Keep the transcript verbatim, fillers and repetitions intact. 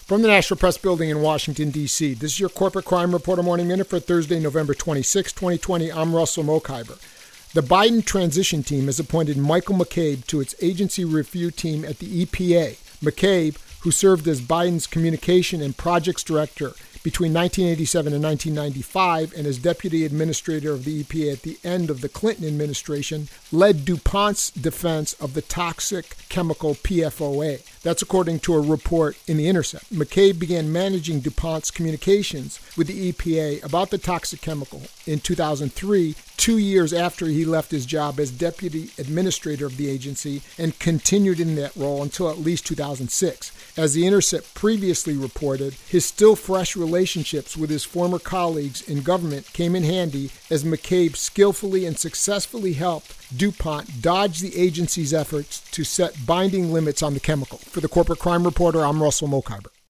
From the National Press Building in Washington, D C, this is your Corporate Crime Reporter Morning Minute for Thursday, November twenty-sixth, twenty twenty. I'm Russell Mokhiber. The Biden transition team has appointed Michael McCabe to its agency review team at the E P A. McCabe, who served as Biden's communication and projects director between nineteen eighty-seven and nineteen ninety-five and as deputy administrator of the E P A at the end of the Clinton administration, led DuPont's defense of the toxic chemical P F O A. That's according to a report in The Intercept. McCabe began managing DuPont's communications with the E P A about the toxic chemical in two thousand three, two years after he left his job as deputy administrator of the agency, and continued in that role until at least two thousand six. As The Intercept previously reported, his still fresh relationships with his former colleagues in government came in handy as McCabe skillfully and successfully helped DuPont dodge the agency's efforts to set binding limits on the chemical. For the Corporate Crime Reporter, I'm Russell Mokhiber.